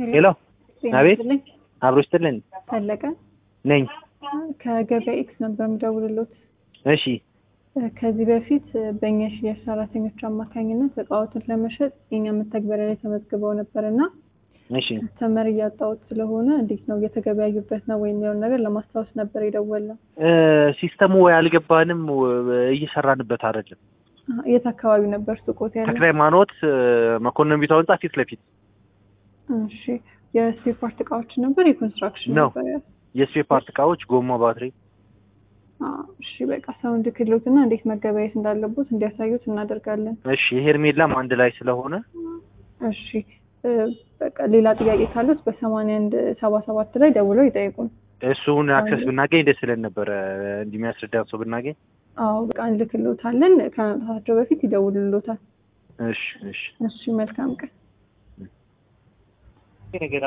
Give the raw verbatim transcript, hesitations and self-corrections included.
ሄሎ አቤት አብሮ ይስጥልኝ ፈለቀ ነኝ ከገበያ ኤክስ ነበር የምደውልልዎት። እሺ ከዚህ በፊት በእኛ ሽያጭ ሰራተኞች አማካኝነት እቃዎችን ለመሸጥ የኛ መተግበሪያ ላይ ተመዝግበው ነበርና እሺ ተመር እያጣሁት ስለሆነ እንዴት ነው እየተገበያዩበት ነው ወይ የሚለው ነገር ለማስታወስ ነበር የደወልነው። ሲስተሙ ወይ አልገባንም እየሰራንበት አይደለም። የት አካባቢ ነበር ሱቆት ያለው? ተክላይ ማኖት መኮንን ቢታው ህንጻ ፊት ለፊት። እሺ የስፔር ፓርት እቃዎች ነበር የኮንስትራክሽን ነበር? የስፔር ፓርት እቃዎች፣ ጎማ፣ ባትሪ። አዎ እሺ በቃ ሳውንድ ክሎትና እንዴት መገበያየት እንዳለበት እንዲያሳዩት እናደርጋለን። እሺ ሄርሜላም አንድ ላይ ስለሆነ እሺ በቃ ሌላ ጥያቄ ካሉት በሰማንያ አንድ ሰባ ሰባት ላይ ደውለው ይጠይቁን። እሱን አክሰስ ብናገኝ ደስ ይለን ነበር እንደሚያስረዳው ሰው ብናገኝ። አዎ በቃ እንልክልዎታለን ከመምጣታቸው በፊት ይደውሉልዎታል። እሺ እሺ እሺ መልካም ቀን።